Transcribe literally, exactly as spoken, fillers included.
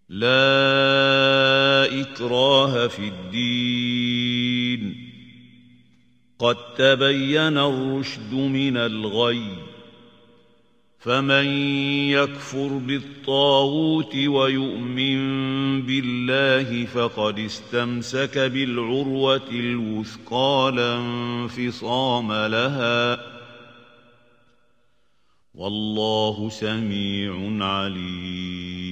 لا إكراه في الدين قد تبين الرشد من الغي فمن يكفر بالطاغوت ويؤمن بالله فقد استمسك بالعروة الوثقى لا انفصام لها والله سميع عليم